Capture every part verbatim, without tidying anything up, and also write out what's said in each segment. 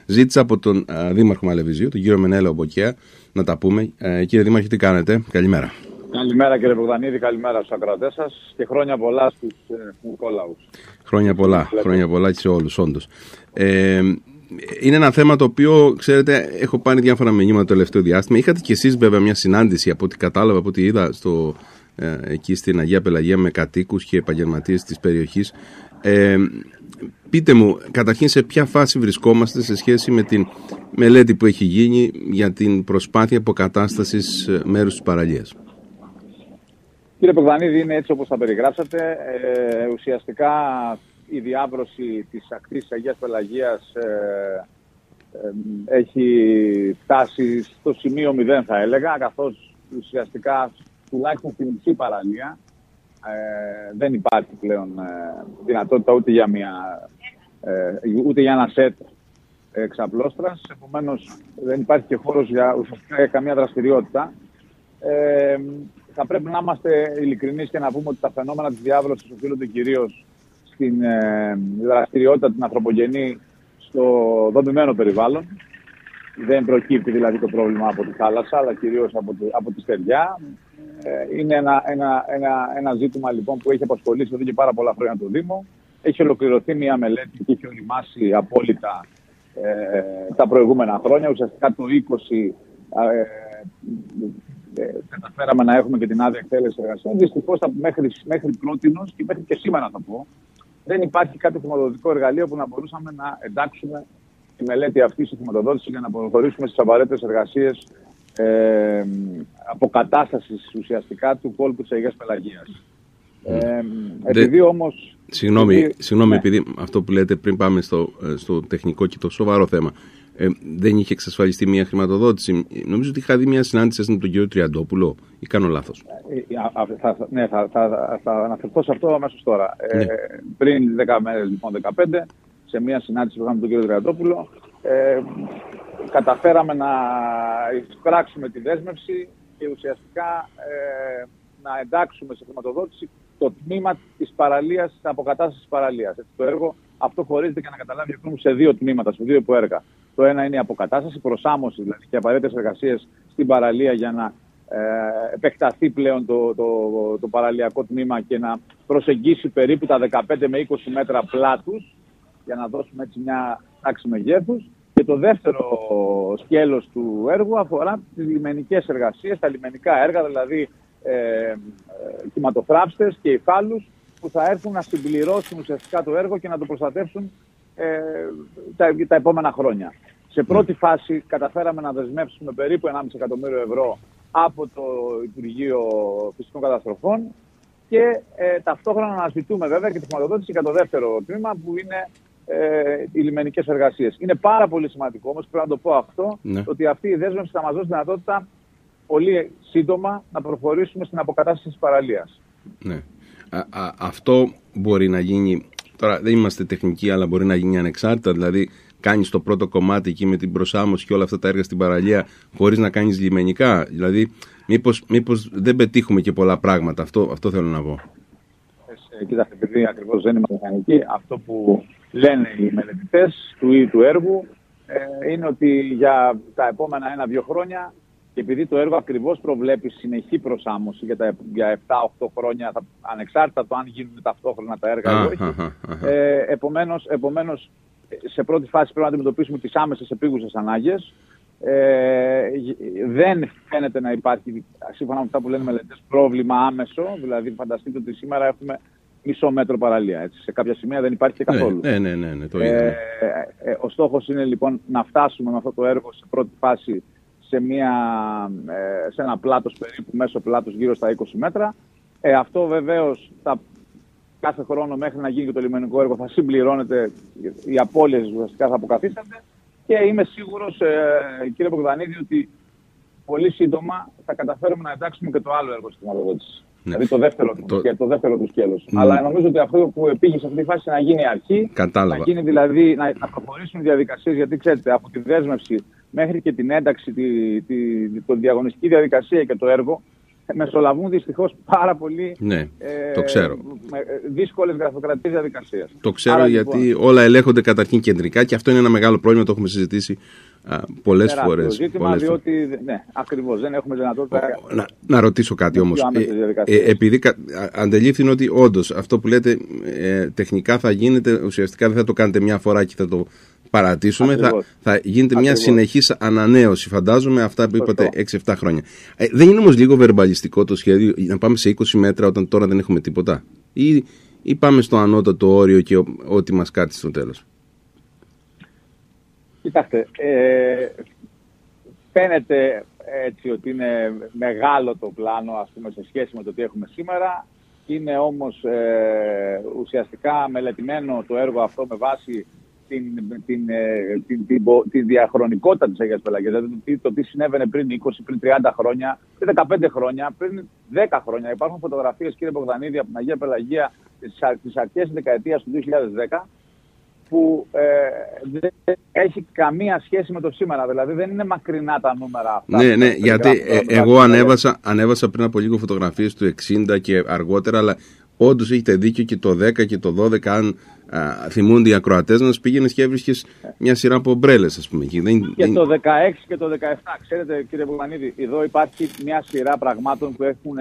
Ζήτησα από τον α, Δήμαρχο Μαλεβιζίου, τον κύριο Μενέλαο Μποκέα, να τα πούμε. Ε, κύριε Δήμαρχε, τι κάνετε? Καλημέρα. Καλημέρα κύριε Μπογδανίδη, καλημέρα στους ακροατές σας και χρόνια πολλά στους ε, Νικόλαους. Χρόνια πολλά, χρόνια πολλά και σε όλους, όντως. Ε, είναι ένα θέμα το οποίο, ξέρετε, έχω πάρει διάφορα μηνύματα το τελευταίο διάστημα. Είχατε κι εσείς βέβαια μια συνάντηση, από ό,τι κατάλαβα, από ό,τι είδα στο, ε, εκεί στην Αγία Πελαγία με κατοίκους και επαγγελματίες της περιοχής. Ε, πείτε μου, καταρχήν σε ποια φάση βρισκόμαστε σε σχέση με την μελέτη που έχει γίνει για την προσπάθεια αποκατάστασης μέρους της παραλίας. Κύριε Μπογδανίδη, είναι έτσι όπως τα περιγράψατε. Ε, ουσιαστικά η διάβρωση της ακτής της Αγίας Πελαγίας ε, ε, έχει φτάσει στο σημείο μηδέν, θα έλεγα, καθώς ουσιαστικά τουλάχιστον στην μισή παραλία ε, δεν υπάρχει πλέον ε, δυνατότητα ούτε για, μια, ε, ούτε για ένα σετ εξαπλώστρας. Επομένως δεν υπάρχει και χώρος για ουσιαστικά καμία δραστηριότητα. Ε, θα πρέπει να είμαστε ειλικρινείς και να πούμε ότι τα φαινόμενα της διάβρωσης οφείλονται κυρίως στην ε, δραστηριότητα την ανθρωπογενή στο δομημένο περιβάλλον. Δεν προκύπτει δηλαδή το πρόβλημα από τη θάλασσα, αλλά κυρίως από τη, από τη στεριά. Ε, είναι ένα, ένα, ένα, ένα ζήτημα λοιπόν που έχει απασχολήσει εδώ και πάρα πολλά χρόνια το Δήμο. Έχει ολοκληρωθεί μια μελέτη και έχει οριμάσει απόλυτα ε, τα προηγούμενα χρόνια. Ουσιαστικά το είκοσι ε, ε, καταφέραμε να έχουμε και την άδεια εκτέλεση εργασιών. Δυστυχώς μέχρι, μέχρι πρότινος και μέχρι και σήμερα θα πω, δεν υπάρχει κάποιο χρηματοδοτικό εργαλείο που να μπορούσαμε να εντάξουμε τη μελέτη αυτή στη χρηματοδότηση για να προχωρήσουμε στις απαραίτητες εργασίες ε, αποκατάστασης ουσιαστικά του κόλπου της Αγίας Πελαγίας. Mm. Ε, επειδή Δε... όμως... Συγγνώμη, επειδή, συγγνώμη ναι. επειδή αυτό που λέτε πριν πάμε στο, στο τεχνικό και το σοβαρό θέμα. Ε, δεν είχε εξασφαλιστεί μια χρηματοδότηση. Νομίζω ότι είχα δει μια συνάντηση με τον κύριο Τριαντόπουλο, ή κάνω λάθος? Ε, α, θα, ναι, θα, θα, θα, θα αναφερθώ σε αυτό αμέσως τώρα. Ναι. Ε, πριν δέκα μέρες, λοιπόν, δεκαπέντε, σε μια συνάντηση που είχαμε με τον κύριο Τριαντόπουλο, ε, καταφέραμε να εισπράξουμε τη δέσμευση και ουσιαστικά ε, να εντάξουμε σε χρηματοδότηση το τμήμα της παραλίας, της αποκατάστασης της παραλίας. Έτσι, το έργο αυτό χωρίζεται, για να καταλάβει ο κόσμος, σε δύο τμήματα, σε δύο υποέργα. Το ένα είναι η αποκατάσταση, προσάμωση δηλαδή και απαραίτητες εργασίες στην παραλία για να ε, επεκταθεί πλέον το, το, το παραλιακό τμήμα και να προσεγγίσει περίπου τα δεκαπέντε με είκοσι μέτρα πλάτους, για να δώσουμε έτσι μια τάξη μεγέθους. Και το δεύτερο σκέλος του έργου αφορά τις λιμενικές εργασίες, τα λιμενικά έργα, δηλαδή ε, ε, κυματοθράψτες και υφάλους, που θα έρθουν να συμπληρώσουν ουσιαστικά το έργο και να το προστατεύσουν ε, τα, τα επόμενα χρόνια. Σε πρώτη φάση καταφέραμε να δεσμεύσουμε περίπου ενάμιση εκατομμύριο ευρώ από το Υπουργείο Φυσικών Καταστροφών και ε, ταυτόχρονα αναζητούμε βέβαια και τη χρηματοδότηση για το δεύτερο τμήμα, που είναι ε, οι λιμενικές εργασίες. Είναι πάρα πολύ σημαντικό όμως, πρέπει να το πω αυτό, ναι, ότι αυτή η δέσμευση θα μας δώσει δυνατότητα πολύ σύντομα να προχωρήσουμε στην αποκατάσταση της παραλίας. Ναι. Α, α, αυτό μπορεί να γίνει, τώρα δεν είμαστε τεχνικοί, αλλά μπορεί να γίνει ανεξάρτητα, δηλαδή κάνεις το πρώτο κομμάτι εκεί με την προσάμωση και όλα αυτά τα έργα στην παραλία χωρίς να κάνεις λιμενικά, δηλαδή μήπως, μήπως δεν πετύχουμε και πολλά πράγματα, αυτό, αυτό θέλω να πω. Ε, Κοίταξε, επειδή ακριβώς δεν είμαστε μηχανικοί, αυτό που λένε οι μελετητές του ή του έργου ε, είναι ότι για τα επόμενα ένα-δύο χρόνια, και επειδή το έργο ακριβώς προβλέπει συνεχή προσάμωση για, τα, για επτά οκτώ χρόνια, θα, ανεξάρτητα το αν γίνουν ταυτόχρονα τα έργα ή όχι, ε, επομένως, επομένως σε πρώτη φάση πρέπει να αντιμετωπίσουμε τις άμεσες επίγουσες ανάγκες. Ε, δεν φαίνεται να υπάρχει, σύμφωνα με αυτά που λένε οι μελετές, πρόβλημα άμεσο. Δηλαδή φανταστείτε ότι σήμερα έχουμε μισό μέτρο παραλία. Έτσι. Σε κάποια σημεία δεν υπάρχει και καθόλου. Ναι, ναι, ναι, ναι, το ε, ε, ε, ο στόχος είναι λοιπόν να φτάσουμε με αυτό το έργο σε πρώτη φάση σε, μια, ε, σε ένα πλάτος περίπου, μέσο πλάτος γύρω στα είκοσι μέτρα. Ε, αυτό βεβαίως θα, κάθε χρόνο μέχρι να γίνει και το λιμενικό έργο θα συμπληρώνεται, οι απώλειες ουσιαστικά θα αποκαθίστανται, και είμαι σίγουρος, ε, κύριε Μπογδανίδη, ότι πολύ σύντομα θα καταφέρουμε να εντάξουμε και το άλλο έργο στην χρηματοδότηση. Ναι. Δηλαδή το δεύτερο, το... το δεύτερο του σκέλος. Ναι. Αλλά νομίζω ότι αυτό που πήγε σε αυτή τη φάση να γίνει αρχή, κατάλαβα, να γίνει δηλαδή, να, να προχωρήσουν οι διαδικασίες, γιατί ξέρετε, από τη δέσμευση μέχρι και την ένταξη, τη, τη, τη, τη διαγωνιστική διαδικασία και το έργο, μεσολαβούν δυστυχώς πάρα πολύ ναι, το ξέρω. ε, δύσκολες γραφειοκρατικές διαδικασίες. Το ξέρω. Άρα, γιατί λοιπόν, όλα ελέγχονται καταρχήν κεντρικά και αυτό είναι ένα μεγάλο πρόβλημα, το έχουμε συζητήσει α, πολλές φορές. Το ζήτημα, πολλές διότι, ναι, ακριβώς, δεν έχουμε δυνατότητα. Να, να ρωτήσω κάτι όμως. Ε, ε, επειδή κα, αντελήφθη ότι όντως αυτό που λέτε ε, τεχνικά θα γίνεται, ουσιαστικά δεν θα το κάνετε μια φορά και θα το παρατήσουμε, θα, θα γίνεται Ακριβώς. μια συνεχής ανανέωση, φαντάζομαι, αυτά που είπατε έξι εφτά χρόνια. Ε, δεν είναι όμως λίγο βερμπαλιστικό το σχέδιο να πάμε σε είκοσι μέτρα όταν τώρα δεν έχουμε τίποτα, ή, ή πάμε στο ανώτατο όριο και ό,τι μας κάτσει στο τέλος? Κοιτάξτε, ε, φαίνεται έτσι ότι είναι μεγάλο το πλάνο, ας πούμε, σε σχέση με το τι έχουμε σήμερα. Είναι όμως ε, ουσιαστικά μελετημένο το έργο αυτό με βάση την, την, την, την, την διαχρονικότητα της Αγίας Πελαγίας. Δηλαδή το τι συνέβαινε πριν είκοσι, πριν τριάντα χρόνια, πριν δεκαπέντε χρόνια, πριν δέκα χρόνια. Υπάρχουν φωτογραφίες, κύριε Μπογδανίδη, από την Αγία Πελαγία της αρχές της δεκαετίας του δύο χιλιάδες δέκα, που ε, δεν έχει καμία σχέση με το σήμερα. Δηλαδή δεν είναι μακρινά τα νούμερα αυτά. Ναι, ναι, γιατί ε, εγώ ανέβασα, ανέβασα πριν από λίγο φωτογραφίες του εξήντα και αργότερα, αλλά όντως έχετε δίκιο, και το δέκα και το δώδεκα, αν α, θυμούνται οι ακροατές μας, πήγαινες και έβρισκες μια σειρά από ομπρέλες, ας πούμε. Και, δεν, και δεν... το δεκαέξι και το δεκαεπτά, ξέρετε, κύριε Μπογδανίδη, εδώ υπάρχει μια σειρά πραγμάτων που έχουν,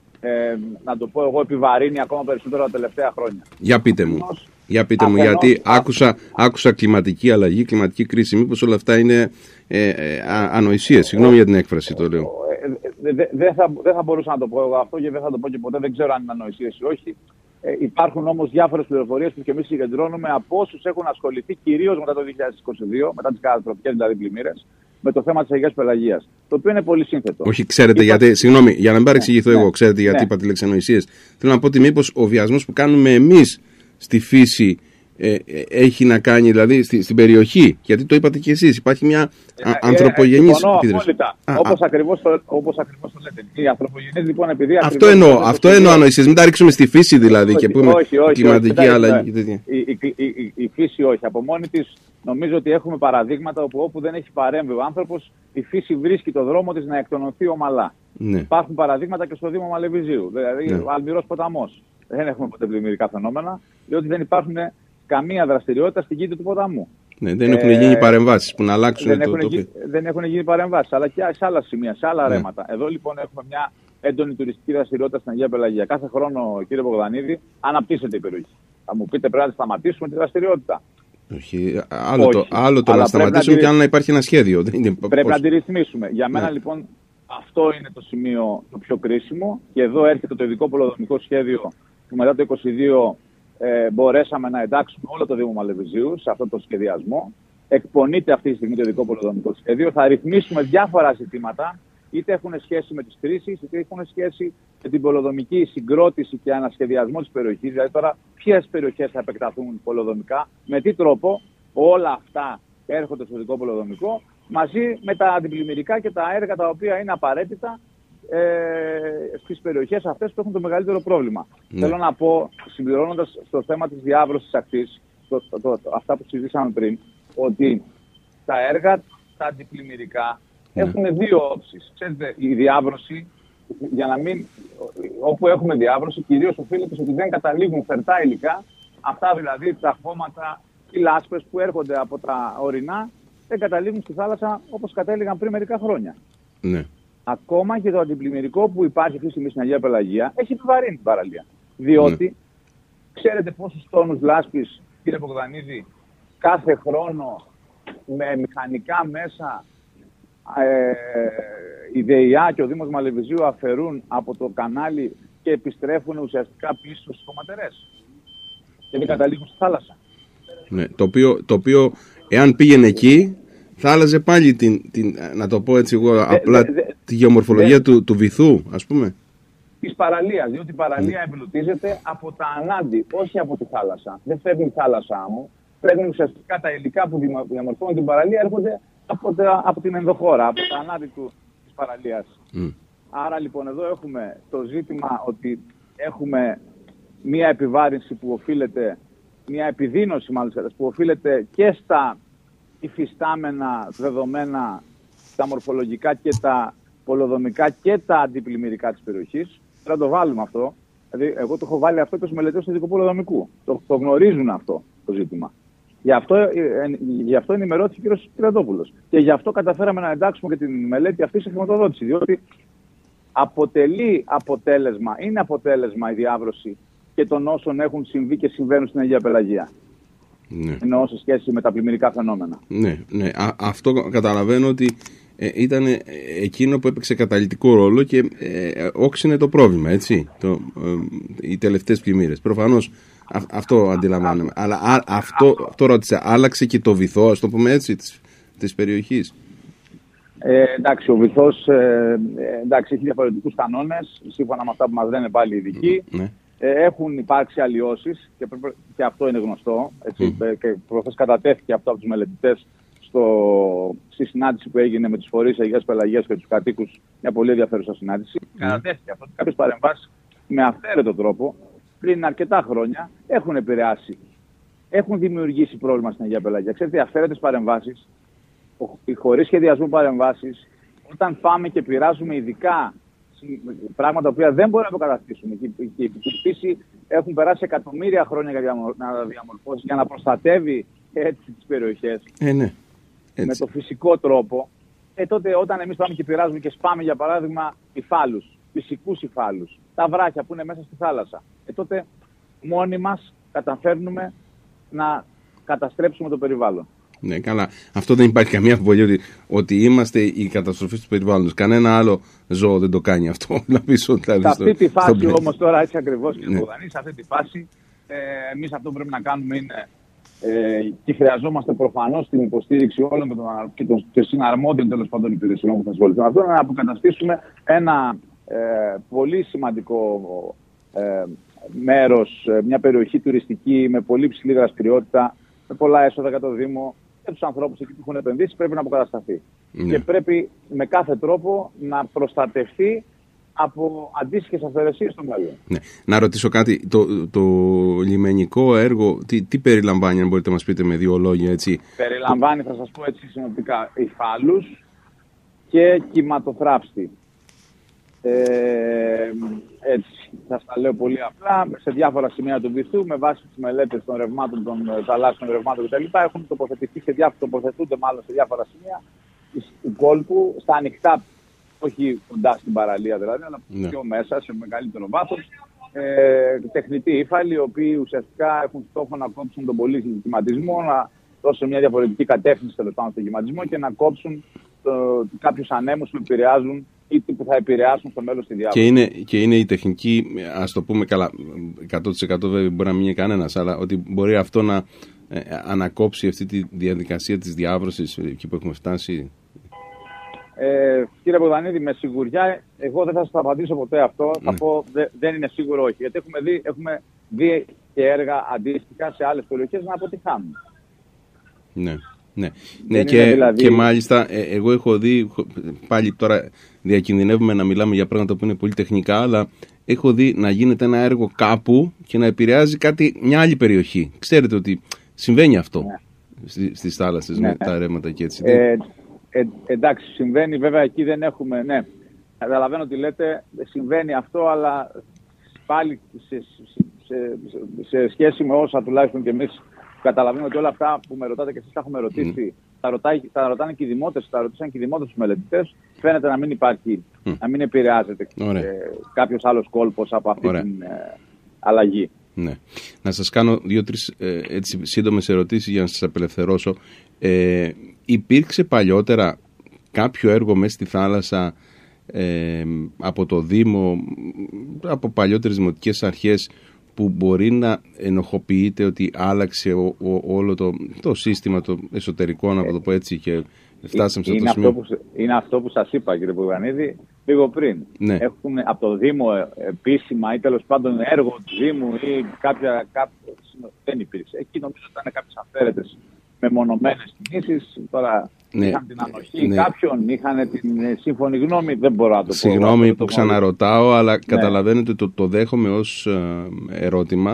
ε, να το πω εγώ, επιβαρύνει ακόμα περισσότερο τα τελευταία χρόνια. Για πείτε μου. Για πείτε μου, γιατί άκουσα, άκουσα κλιματική αλλαγή, κλιματική κρίση. Μήπως όλα αυτά είναι ε, ε, ανοησίες? Συγγνώμη για την έκφραση, το λέω. Δεν δε θα, δε θα μπορούσα να το πω εγώ αυτό και δεν θα το πω και ποτέ. Δεν ξέρω αν είναι ανοησίες ή όχι. Ε, υπάρχουν όμως διάφορες πληροφορίες που και εμείς συγκεντρώνουμε από όσους έχουν ασχοληθεί κυρίως μετά το δύο χιλιάδες είκοσι δύο, μετά τις καταστροφικές δηλαδή πλημμύρες, με το θέμα της Αγίας Πελαγίας. Το οποίο είναι πολύ σύνθετο. Όχι, ξέρετε Είπα... γιατί, συγγνώμη, για να μην παρεξηγηθώ ναι, εγώ, ξέρετε γιατί ναι. είπα τη λέξη ανοησίες? Θέλω να πω ότι μήπως ο βιασμός που κάνουμε εμείς στη φύση ε, ε, έχει να κάνει, δηλαδή στη, στην περιοχή, γιατί το είπατε και εσείς, υπάρχει μια ε, α, ανθρωπογενής ε, επίδραση. Όπως ακριβώς το, όπως ακριβώς το λέτε. Η ανθρωπογενής λοιπόν, επειδή αυτό εννοώ, αυτό εννοώ ανοησίες, μην τα ρίξουμε στη φύση δηλαδή όχι, και πούμε όχι, όχι, κλιματική όχι, αλλαγή. Η, η, η, η, η φύση όχι, από μόνη της νομίζω ότι έχουμε παραδείγματα όπου, όπου δεν έχει παρέμβει ο άνθρωπος, η φύση βρίσκει το δρόμο της να εκτονωθεί ομαλά. Ναι. Υπάρχουν παραδείγματα και στο Δήμο Μαλεβιζίου, δηλαδή ναι. ο Αλμυρός ποταμός. Δεν έχουμε ποτέ πλημμυρικά φαινόμενα, διότι δεν υπάρχουν καμία δραστηριότητα στην κήτη του ποταμού. Ναι, δεν έχουν ε, γίνει παρεμβάσεις που να αλλάξουν δεν το έχουν τοπίο. Γι, δεν έχουν γίνει παρεμβάσεις, αλλά και σε άλλα σημεία, σε άλλα ναι. ρέματα. Εδώ λοιπόν έχουμε μια έντονη τουριστική δραστηριότητα στην Αγία Πελαγία. Κάθε χρόνο, κύριε Μπογδανίδη, αναπτύσσεται η περιοχή. Θα μου πείτε, πρέπει να σταματήσουμε τη δραστηριότητα. Όχι, άλλο, Όχι, το, άλλο το να σταματήσουμε και άλλο να υπάρχει ένα σχέδιο. Πρέπει πώς... να τη ρυθμίσουμε. Για μένα ναι. λοιπόν αυτό είναι το σημείο το πιο κρίσιμο. Και εδώ έρχεται το ειδικό πολεοδομικό σχέδιο που μετά το είκοσι δύο ε, μπορέσαμε να εντάξουμε όλο το Δήμο Μαλεβιζίου σε αυτό το σχεδιασμό. Εκπονείται αυτή τη στιγμή το ειδικό πολεοδομικό σχέδιο. Θα ρυθμίσουμε διάφορα ζητήματα, είτε έχουν σχέση με τις κρίσεις, είτε έχουν σχέση με την πολεοδομική συγκρότηση και ανασχεδιασμό της περιοχής. Δηλαδή τώρα ποιες περιοχές θα επεκταθούν πολεοδομικά, με τι τρόπο, όλα αυτά έρχονται στο ειδικό πολεοδομικό, μαζί με τα αντιπλημμυρικά και τα έργα τα οποία είναι απαραίτητα ε, στις περιοχές αυτές που έχουν το μεγαλύτερο πρόβλημα. Ναι. Θέλω να πω, συμπληρώνοντας στο θέμα της διάβρωσης ακτής, το, το, το, το, αυτά που συζητήσαμε πριν, ότι τα έργα, τα αντιπλημμυρικά, ναι. έχουν δύο όψεις. Ξέρετε, η διάβρωση, για να μην, όπου έχουμε διάβρωση, κυρίως οφείλεται ότι δεν καταλήγουν φερτά υλικά, αυτά δηλαδή τα χώματα, οι λάσπες που έρχονται από τα ορεινά, δεν καταλήγουν στη θάλασσα όπως κατέληγαν πριν μερικά χρόνια. Ναι. Ακόμα και το αντιπλημμυρικό που υπάρχει αυτή τη στιγμή στην Αγία Πελαγία έχει επιβαρύνει την παραλία. Διότι, ναι. ξέρετε πόσους τόνους λάσπης, κύριε Μπογδανίδη, κάθε χρόνο με μηχανικά μέσα ε, η ΔΕΙΑ και ο Δήμος Μαλεβιζίου αφαιρούν από το κανάλι και επιστρέφουν ουσιαστικά πίσω στους χωματερές. Και δεν καταλήγουν στη θάλασσα. Ναι, το οποίο, το οποίο εάν πήγαινε εκεί θα άλλαζε πάλι την, την, να το πω έτσι εγώ απλά, δε, δε, τη γεωμορφολογία δε, του, του βυθού, ας πούμε. Της παραλίας, διότι η παραλία mm. εμπλουτίζεται από τα ανάντι, όχι από τη θάλασσα. Δεν φέρνει η θάλασσα άμμο. Φέρνουν ουσιαστικά τα υλικά που διαμορφώνουν την παραλία, έρχονται από, τα, από την ενδοχώρα, από τα ανάντι του, της παραλίας. Mm. Άρα λοιπόν εδώ έχουμε το ζήτημα ότι έχουμε μία επιβάρυνση που οφείλεται, μία επιδείνωση μάλλον που οφείλεται και στα υφιστάμενα δεδομένα, τα μορφολογικά και τα πολεοδομικά και τα αντιπλημμυρικά της περιοχής. Πρέπει να το βάλουμε αυτό. Δηλαδή, εγώ το έχω βάλει αυτό και στους μελετές του ειδικού πολεοδομικού. Το, το γνωρίζουν αυτό το ζήτημα. Γι' αυτό, ε, ε, γι' αυτό ενημερώθηκε ο κ. Πυραντόπουλος. Και γι' αυτό καταφέραμε να εντάξουμε και τη μελέτη αυτή σε χρηματοδότηση. Διότι αποτελεί αποτέλεσμα, είναι αποτέλεσμα η διάβρωση και των όσων έχουν συμβεί και συμβαίνουν στην Αγία Πελαγία. Ναι. Εννοώ σε σχέση με τα πλημμυρικά φαινόμενα. Ναι, ναι. Α, αυτό καταλαβαίνω ότι ε, ήταν εκείνο που έπαιξε καταλυτικό ρόλο και ε, όξινε το πρόβλημα, έτσι, το, ε, οι τελευταίες πλημμύρες. Προφανώς α, αυτό αντιλαμβάνομαι. Αλλά α, αυτό, αυτό ρώτησα, άλλαξε και το βυθό, ας το πούμε έτσι, της, της περιοχής. Ε, εντάξει, ο βυθός ε, εντάξει, έχει διαφορετικούς κανόνες, σύμφωνα με αυτά που μας λένε πάλι οι ειδικοί. Ναι. Ε, έχουν υπάρξει αλλοιώσεις και, και αυτό είναι γνωστό. Έτσι, mm. Και προχθές κατατέθηκε αυτό από τους μελετητές στο, στη συνάντηση που έγινε με τους φορείς Αγίας Πελαγίας και τους κατοίκους, μια πολύ ενδιαφέρουσα συνάντηση. Mm. Κατατέθηκε αυτό ότι κάποιες παρεμβάσεις με αυθαίρετο τρόπο πριν αρκετά χρόνια έχουν επηρεάσει, έχουν δημιουργήσει πρόβλημα στην Αγία Πελαγία. Ξέρετε, οι αυθαίρετες παρεμβάσεις, οι χωρίς σχεδιασμού παρεμβάσεις, όταν πάμε και πειράζουμε ειδικά πράγματα που δεν μπορούμε να αποκαταστήσουμε. Και η φύση έχουν περάσει εκατομμύρια χρόνια για να διαμορφώσει, για να προστατεύει έτσι τις περιοχές ε, ναι. με το φυσικό τρόπο. Ε, τότε όταν εμείς πάμε και πειράζουμε και σπάμε για παράδειγμα υφάλους, φυσικούς υφάλους, τα βράχια που είναι μέσα στη θάλασσα, ε, τότε μόνοι μας καταφέρνουμε να καταστρέψουμε το περιβάλλον. Ναι, καλά. Αυτό δεν υπάρχει καμία αμφιβολία ότι, ότι είμαστε οι καταστροφές του περιβάλλοντος. Κανένα άλλο ζώο δεν το κάνει αυτό. Δηλαδή, σε αυτή τη φάση όμως τώρα, έτσι ακριβώς, κύριε Μπογδανή, σε αυτή τη φάση ε, εμείς αυτό που πρέπει να κάνουμε είναι ε, και χρειαζόμαστε προφανώς την υποστήριξη όλων και των, και των και συναρμόδιων τέλος πάντων υπηρεσιών που θα ασχοληθούν. Αυτό είναι να αποκαταστήσουμε ένα ε, πολύ σημαντικό ε, μέρος, μια περιοχή τουριστική με πολύ ψηλή δραστηριότητα, με πολλά έσοδα για το Δήμο και τους ανθρώπους εκεί που έχουν επενδύσει, πρέπει να αποκατασταθεί. Ναι. Και πρέπει με κάθε τρόπο να προστατευτεί από αντίστοιχες αυθαιρεσίες στο μέλλον. Ναι. Να ρωτήσω κάτι, το, το λιμενικό έργο τι, τι περιλαμβάνει, αν μπορείτε να μας πείτε με δύο λόγια, έτσι. Περιλαμβάνει, θα σας πω έτσι συνοπτικά, υφάλους και κυματοθράψτη. Ε, έτσι, θα τα λέω πολύ απλά, σε διάφορα σημεία του βυθού, με βάση τις μελέτες των ρευμάτων, των θαλάσσιων ρευμάτων κτλ. Έχουν τοποθετηθεί σε διάφορα, τοποθετούνται μάλλον σε διάφορα σημεία του κόλπου, στα ανοιχτά, όχι κοντά στην παραλία δηλαδή, αλλά ναι. πιο μέσα, σε μεγαλύτερο βάθος. Ε, τεχνητοί ύφαλοι, οι οποίοι ουσιαστικά έχουν στόχο να κόψουν τον πολύ κυματισμό, να δώσουν μια διαφορετική κατεύθυνση τέλος πάντων στον κυματισμό και να κόψουν κάποιους ανέμους που επηρεάζουν ή που θα επηρεάσουν στο μέλλον στη διάβαση. Και είναι, και είναι η τεχνική, ας το πούμε καλά, εκατό τοις εκατό βέβαια μπορεί να μην είναι κανένας, αλλά ότι μπορεί αυτό να ε, ανακόψει αυτή τη διαδικασία της διάβρωσης εκεί που έχουμε φτάσει. Ε, κύριε Μπογδανίδη, με σιγουριά, εγώ δεν θα σας απαντήσω ποτέ αυτό. Ναι. Θα πω δε, δεν είναι σίγουρο όχι. Γιατί έχουμε δει, έχουμε δει και έργα αντίστοιχα σε άλλες περιοχές να αποτυχάνουν. Ναι. Ναι, ναι και, δηλαδή... και μάλιστα ε, εγώ έχω δει, πάλι τώρα διακινδυνεύουμε να μιλάμε για πράγματα που είναι πολύ τεχνικά, αλλά έχω δει να γίνεται ένα έργο κάπου και να επηρεάζει κάτι, μια άλλη περιοχή. Ξέρετε ότι συμβαίνει αυτό ναι. στι, στις θάλασσες ναι. με τα ρεύματα και έτσι. Ε, ε, εντάξει, συμβαίνει βέβαια, εκεί δεν έχουμε, ναι, καταλαβαίνω τι λέτε, συμβαίνει αυτό, αλλά πάλι σε, σε, σε, σε σχέση με όσα τουλάχιστον και εμείς καταλαβαίνω ότι όλα αυτά που με ρωτάτε και εσείς τα έχουμε ρωτήσει, mm. τα, ρωτάει, τα ρωτάνε και οι δημότες, τα ρωτήσαν και οι δημότες τους μελετητές. Φαίνεται να μην υπάρχει, mm. να μην επηρεάζεται ε, κάποιος άλλος κόλπος από αυτή Ωραία. την ε, αλλαγή. Ναι. Να σας κάνω δύο-τρεις ε, έτσι, σύντομες ερωτήσεις για να σας απελευθερώσω. Ε, υπήρξε παλιότερα κάποιο έργο μέσα στη θάλασσα ε, από το Δήμο, από παλιότερες δημοτικές αρχές, που μπορεί να ενοχοποιείται ότι άλλαξε ο, ο, όλο το, το σύστημα το εσωτερικό, να το πω έτσι, και φτάσαμε σε αυτό το σημείο. Αυτό που, είναι αυτό που σας είπα, κύριε Μπογδανίδη, λίγο πριν. Ναι. Έχουν από το Δήμο επίσημα ή τέλος πάντων έργο του Δήμου ή κάποια... κάποια δεν υπήρξε. Εκεί νομίζω ότι ήταν κάποιες αφαίρετες μεμονωμένες κινήσεις. Τώρα ναι. είχαν την ανοχή ναι. κάποιον, είχαν την σύμφωνη γνώμη, δεν μπορώ να το πω. Συγγνώμη που ξαναρωτάω, αλλά ναι. καταλαβαίνετε το, το δέχομαι ως ερώτημα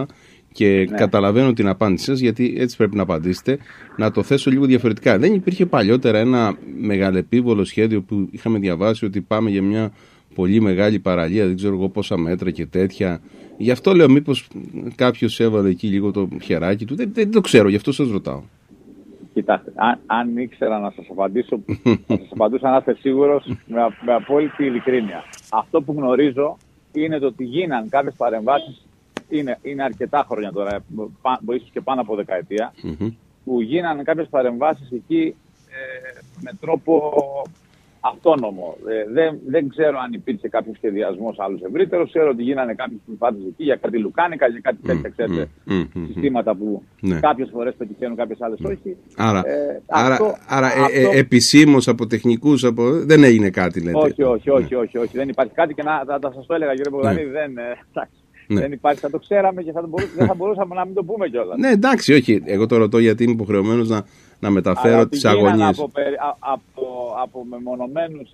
Και ναι. καταλαβαίνω την απάντηση σας, γιατί έτσι πρέπει να απαντήσετε. Να το θέσω λίγο διαφορετικά. Δεν υπήρχε παλιότερα ένα μεγαλεπίβολο σχέδιο που είχαμε διαβάσει ότι πάμε για μια πολύ μεγάλη παραλία, δεν ξέρω εγώ πόσα μέτρα και τέτοια? Γι' αυτό λέω, μήπως κάποιος έβαλε εκεί λίγο το χεράκι του? Δεν, δεν το ξέρω, γι' αυτό σας ρωτάω. Κοιτάξτε, αν, αν ήξερα να σας απαντήσω, θα σας απαντούσα να είστε σίγουρος με, με απόλυτη ειλικρίνεια. Αυτό που γνωρίζω είναι το ότι γίναν κάποιες παρεμβάσεις, είναι, είναι αρκετά χρόνια τώρα, ίσως και πάνω από δεκαετία, mm-hmm. που γίναν κάποιες παρεμβάσεις εκεί ε, με τρόπο αυτόνομο. Ε, δεν, δεν ξέρω αν υπήρχε κάποιο σχεδιασμός άλλος ευρύτερος. Ξέρω ότι γίνανε κάποιες προσπάθειες εκεί για κάτι λουκάνικα, για κάτι τέτοια, ξέρετε, mm, mm, mm, συστήματα που ναι. κάποιες φορές πετυχαίνουν, κάποιες άλλες όχι. Άρα, ε, άρα, αυτό, άρα αυτό... Ε, ε, επισήμως από τεχνικούς από... δεν έγινε κάτι, λέτε? Όχι, όχι, όχι, όχι, όχι. Δεν υπάρχει κάτι και να, θα, θα σας το έλεγα, κύριε Μπογδανίδη, ναι. δεν... Ναι. Δεν υπάρχει, θα το ξέραμε και θα το μπορούσαμε, δεν θα μπορούσαμε να μην το πούμε κιόλας. Ναι, εντάξει, όχι. Εγώ το ρωτώ γιατί είμαι υποχρεωμένος να, να μεταφέρω τις αγωνίες. Από, από, από μεμονωμένους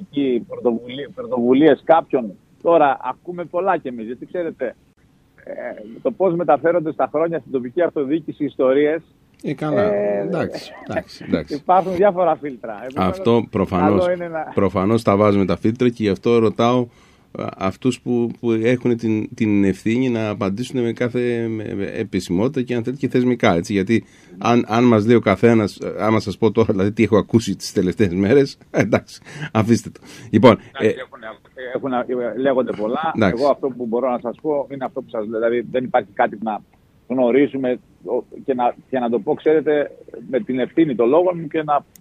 πρωτοβουλίες κάποιων, τώρα ακούμε πολλά κι εμείς. Γιατί ξέρετε, ε, το πώς μεταφέρονται στα χρόνια στην τοπική αυτοδιοίκηση ιστορίες. Ε, καλά. Ε, εντάξει, εντάξει, εντάξει. Υπάρχουν διάφορα φίλτρα. Αυτό προφανώς, να... προφανώς τα βάζουμε τα φίλτρα και γι' αυτό ρωτάω αυτούς που, που έχουν την, την ευθύνη να απαντήσουν με κάθε με, με επισημότητα και αν θέλετε και θεσμικά, έτσι, γιατί αν, αν μας λέει ο καθένας, άμα σας πω τώρα δηλαδή τι έχω ακούσει τις τελευταίες μέρες, εντάξει, αφήστε το. Λοιπόν, εντάξει, ε, έχουν, έχουν, λέγονται πολλά, εντάξει. Εγώ αυτό που μπορώ να σας πω είναι αυτό που σας λέω, δηλαδή δεν υπάρχει κάτι που να γνωρίζουμε και να, και να το πω, ξέρετε, με την ευθύνη των λόγων μου και να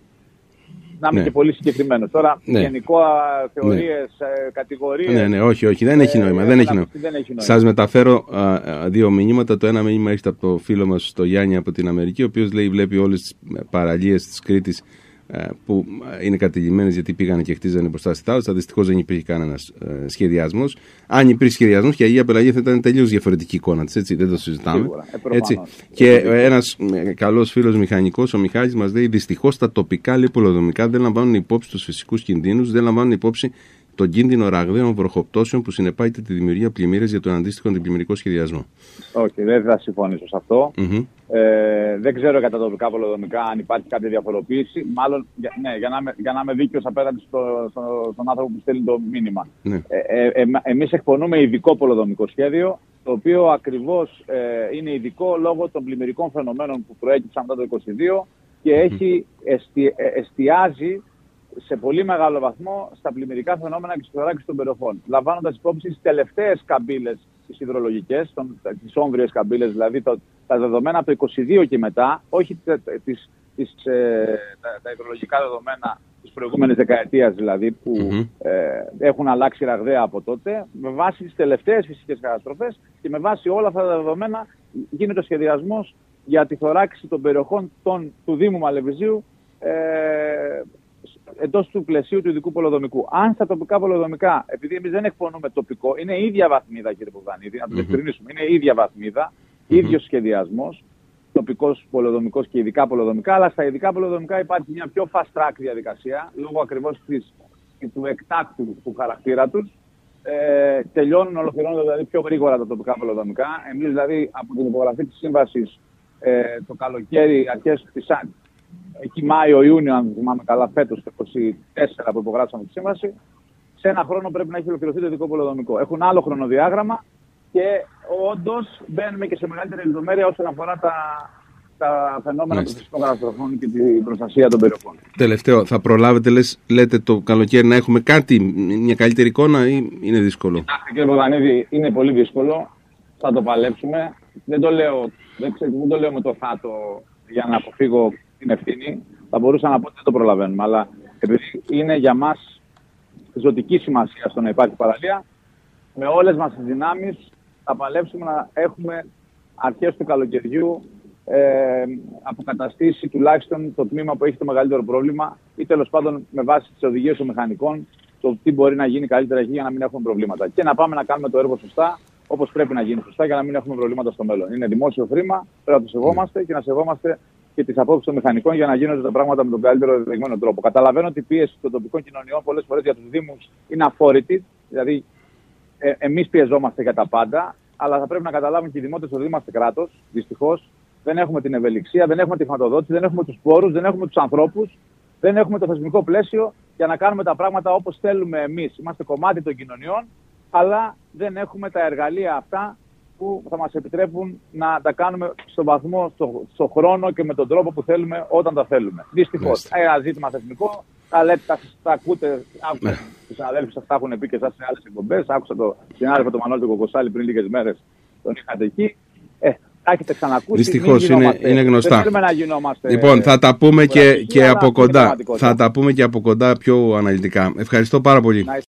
να είμαι ναι. και πολύ συγκεκριμένο. Τώρα, ναι. γενικό θεωρίες, ναι. κατηγορίες. Ναι, ναι, όχι, όχι, δεν έχει νόημα. Ε, δεν έχει νόημα. νόημα. Σας μεταφέρω α, α, δύο μηνύματα. Το ένα μήνυμα έχετε από το φίλο μας, το Γιάννη από την Αμερική, ο οποίος λέει βλέπει όλες τις παραλίες της Κρήτης που είναι κατηλημμένες γιατί πήγανε και χτίζανε μπροστά στη θάλασσα. Δυστυχώς δεν υπήρχε κανένας ε, σχεδιασμός. Αν υπήρχε σχεδιασμός και η Αγία Πελαγία θα ήταν τελείως διαφορετική εικόνα της, έτσι, δεν το συζητάμε. Σίγουρα, ε, έτσι. Και ε, ένας ε, καλός φίλος μηχανικός, ο Μιχάλης, μας λέει: δυστυχώς τα τοπικά λιπολοδομικά δεν λαμβάνουν υπόψη τους φυσικούς κινδύνους, δεν λαμβάνουν υπόψη τον κίνδυνο ραγδαίων βροχοπτώσεων που συνεπάγεται τη δημιουργία πλημμύρες για τον αντίστοιχο αντιπλημμυρικό σχεδιασμό. Όχι, okay, δεν θα συμφωνήσω σε αυτό. Mm-hmm. Ε, δεν ξέρω για τα τοπικά πολεοδομικά αν υπάρχει κάποια διαφοροποίηση. Μάλλον, για, ναι, για, να, για να είμαι δίκαιος απέναντι στο, στο, στον άνθρωπο που στέλνει το μήνυμα. Ναι. Ε, ε, ε, εμείς εκπονούμε ειδικό πολεοδομικό σχέδιο, το οποίο ακριβώς ε, είναι ειδικό λόγω των πλημμυρικών φαινομένων που προέκυψαν μετά το είκοσι δύο και έχει, εστι, εστιάζει σε πολύ μεγάλο βαθμό στα πλημμυρικά φαινόμενα και στη θωράκιση των περιοχών. Λαμβάνοντας υπόψη τις τελευταίες καμπύλες, τις υδρολογικές, τις όμβριες καμπύλες, δηλαδή το, τα δεδομένα από το είκοσι δύο και μετά, όχι τις, τις, ε, τα, τα υδρολογικά δεδομένα της προηγούμενης δεκαετίας δηλαδή, που mm-hmm. ε, έχουν αλλάξει ραγδαία από τότε, με βάση τις τελευταίες φυσικές καταστροφές και με βάση όλα αυτά τα δεδομένα γίνεται ο σχεδιασμός για τη θωράκιση των περιοχών των, του Δήμου Μαλεβιζίου ε, εντός του πλαισίου του ειδικού πολεοδομικού. Αν στα τοπικά πολεοδομικά, επειδή εμείς δεν εκπονούμε τοπικό, είναι η ίδια βαθμίδα, κύριε Μπογδανίδη, να το διευκρινίσουμε, είναι η ίδια βαθμίδα, mm-hmm. ίδιος σχεδιασμός, τοπικός πολεοδομικός και ειδικά πολεοδομικά, αλλά στα ειδικά πολεοδομικά υπάρχει μια πιο fast track διαδικασία, λόγω ακριβώς της, του εκτάκτου του χαρακτήρα τους. Ε, τελειώνουν, ολοκληρώνονται δηλαδή πιο γρήγορα τα τοπικά πολεοδομικά. Εμείς δηλαδή από την υπογραφή της σύμβασης ε, το καλοκαίρι, αρχές της εκεί Μάιο-Ιούνιο, αν θυμάμαι καλά, φέτος το είκοσι τέσσερα που υπογράψαμε τη σύμβαση, σε ένα χρόνο πρέπει να έχει ολοκληρωθεί το ειδικό πολεοδομικό. Έχουν άλλο χρονοδιάγραμμα και όντως μπαίνουμε και σε μεγαλύτερη λεπτομέρεια όσον αφορά τα, τα φαινόμενα των φυσικών καταστροφών και την προστασία των περιοχών. Τελευταίο, θα προλάβετε, λες, λέτε το καλοκαίρι να έχουμε κάτι, μια καλύτερη εικόνα ή είναι δύσκολο? Κοιτάξτε, κύριε Μπογδανίδη, είναι πολύ δύσκολο. Θα το παλέψουμε. Δεν το λέω, δεν, ξέρω, δεν το λέω με το θάτο για να αποφύγω την ευθύνη. Θα μπορούσα να πω ότι δεν το προλαβαίνουμε, αλλά επειδή είναι για μας ζωτική σημασία στο να υπάρχει παραλία, με όλες μας τις δυνάμεις θα παλέψουμε να έχουμε αρχές του καλοκαιριού ε, αποκαταστήσει τουλάχιστον το τμήμα που έχει το μεγαλύτερο πρόβλημα ή τέλος πάντων με βάση τις οδηγίες των μηχανικών το τι μπορεί να γίνει καλύτερα εκεί για να μην έχουμε προβλήματα. Και να πάμε να κάνουμε το έργο σωστά, όπως πρέπει να γίνει σωστά για να μην έχουμε προβλήματα στο μέλλον. Είναι δημόσιο χρήμα, πρέπει να το σεβόμαστε και να σεβόμαστε και τις απόψεις των μηχανικών για να γίνονται τα πράγματα με τον καλύτερο δεδειγμένο τρόπο. Καταλαβαίνω ότι η πίεση των τοπικών κοινωνιών πολλές φορές για τους Δήμους είναι αφόρητη, δηλαδή ε, εμείς πιεζόμαστε για τα πάντα. αλλά θα πρέπει να καταλάβουν και οι δημότες ότι είμαστε κράτος. Δυστυχώς δεν έχουμε την ευελιξία, δεν έχουμε τη χρηματοδότηση, δεν έχουμε τους πόρους, δεν έχουμε τους ανθρώπους, δεν έχουμε το θεσμικό πλαίσιο για να κάνουμε τα πράγματα όπως θέλουμε εμείς. Είμαστε κομμάτι των κοινωνιών, αλλά δεν έχουμε τα εργαλεία αυτά που θα μας επιτρέπουν να τα κάνουμε στον βαθμό, στο, στο χρόνο και με τον τρόπο που θέλουμε όταν τα θέλουμε. Δυστυχώς. Ένα ζήτημα θεσμικό, τα λέτε, τα, τα ακούτε, άκουσα τους συναδέλφους σας τα έχουν πει και εσάς σε άλλες εκπομπές. Άκουσα τον συνάδελφο τον Μανώλη Κοκοσάλη πριν λίγες μέρες, τον είχατε εκεί. Ε, τα έχετε ξανακούσει. Δυστυχώς είναι, είναι γνωστά. Δεν θέλουμε να γινόμαστε. Λοιπόν, θα τα πούμε και, και από κοντά. Θα τα πούμε και από κοντά πιο αναλυτικά. Ευχαριστώ πάρα πολύ.